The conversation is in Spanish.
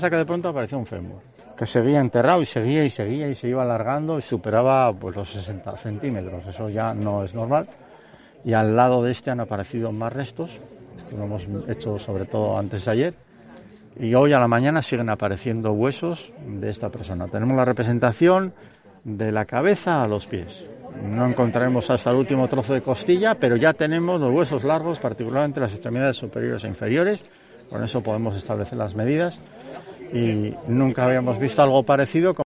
Que de pronto apareció un fémur, que seguía enterrado y seguía y seguía y se iba alargando y superaba pues los 60 centímetros, eso ya no es normal. Y al lado de este han aparecido más restos, esto lo hemos hecho sobre todo antes de ayer, y hoy a la mañana siguen apareciendo huesos de esta persona. Tenemos la representación de la cabeza a los pies. No encontraremos hasta el último trozo de costilla, pero ya tenemos los huesos largos, particularmente las extremidades superiores e inferiores. Con eso podemos establecer las medidas y nunca habíamos visto algo parecido.